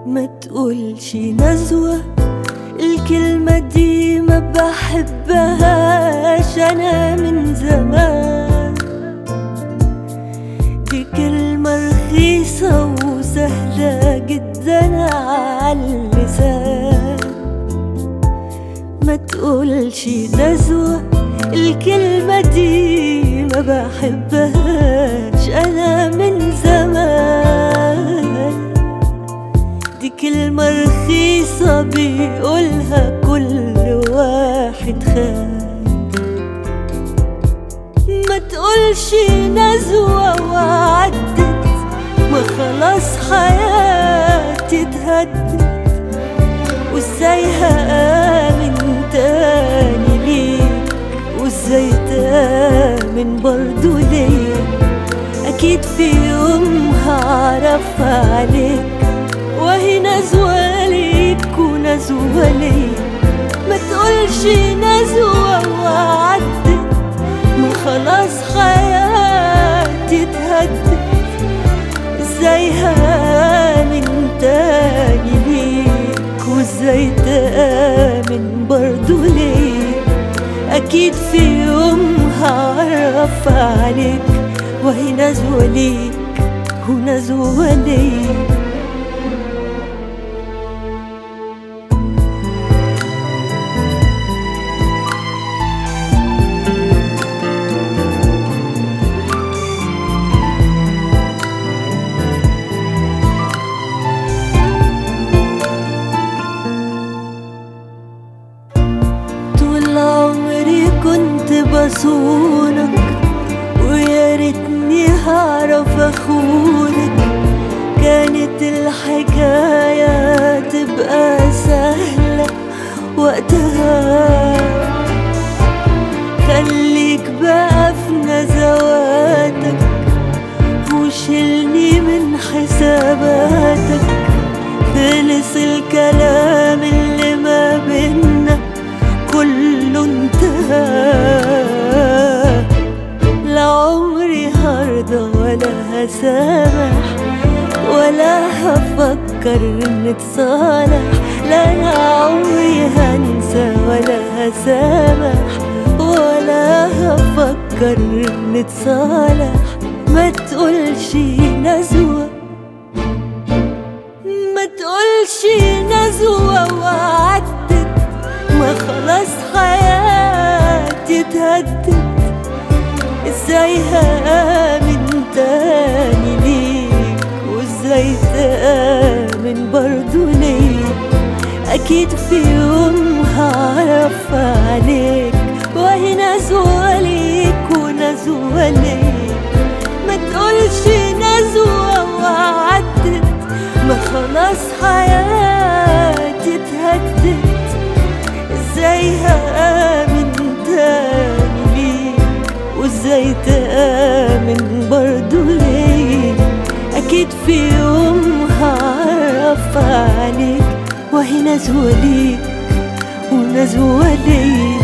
ما تقولش نزوة، الكلمة دي ما بحبهاش أنا من زمان. دي كلمة رخيصة وسهلة جدا عاللسان. ما تقولش نزوة، الكلمة دي ما بحبهاش أنا من زمان. دي كلمة رخيصة بيقولها كل واحد خان. ما تقولش نزوة وعدت، ما خلاص حياتي اتهدت، وازاي هآمن تاني ليك، وازاي تآمن برضو ليا. أكيد في يوم هعرف عليك، وهي نزوة ليك ونزوة ليا. ما تقولش نزوة وعدت، ما خلاص حياتي اتهدت، ازاي هآمن تاني ليك، وازاي تآمن برضو ليا. أكيد في يوم هعرف عليك، وهي نزوة ليك ونزوة ليا. كنت بصونك ويا ريتني هعرف اخونك، كانت الحكاية تبقى سهلة وقتها. خليك بقى في نزواتك وشيلني من حساباتك. خلص الكلام اللي ما بينا كله انتهى. لا عمري هرضى ولا هسامح ولا هفكر نتصالح. لا أنا عمري هنسى ولا هسامح ولا هفكر نتصالح. ما تقولش نزوة، ما تقولش نزوة وعدت، ما خلاص حياتي اتهدت، ازاي هآمن تاني ليك، وازاي تآمن برضو ليا. أكيد في يوم هعرف عليك، وهي نزوة ليك ونزوة ليا. ما تقولش نزوة وعدت، ما خلاص حياتي اتهدت، ازاي هآمن تاني ليك، وازاي تآمن برضو ليا. أكيد في يوم هعرف عليك، وهي نزوة ليك ونزوة ليا.